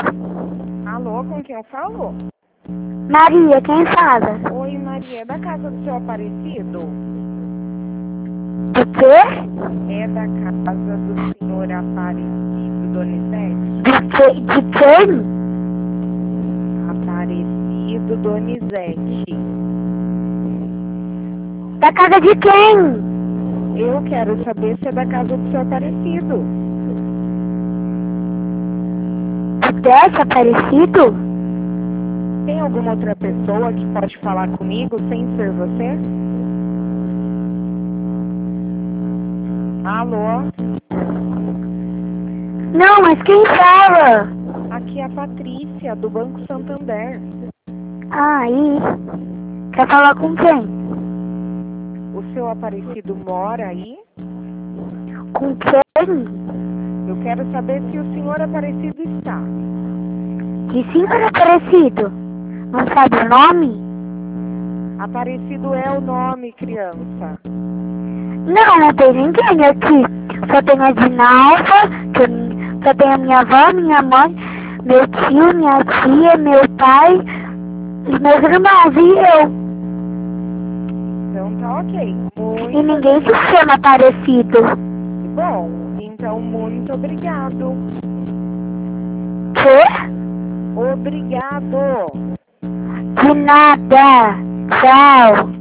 Alô, com quem eu falo? Maria, quem fala? Oi, Maria, é da casa do seu Aparecido? Do quê? É da casa do senhor Aparecido, Donizete? De quem? Aparecido Donizete. Da casa de quem? Eu quero saber se é da casa do seu Aparecido. Desse Aparecido? Tem alguma outra pessoa que pode falar comigo sem ser você? Alô? Não, mas quem fala? Aqui é a Patrícia, do Banco Santander. Aí. Quer falar com quem? O seu Aparecido mora aí? Com quem? Eu quero saber se o senhor Aparecido está. Que senhor Aparecido? Não sabe o nome? Aparecido é o nome, criança. Não tem ninguém aqui. Só tem a Dinalva, só tem a minha avó, minha mãe, meu tio, minha tia, meu pai, os meus irmãos e eu. Então tá ok. E ninguém se chama Aparecido. Bom, então muito obrigado. Quê? Obrigado. De nada. Tchau.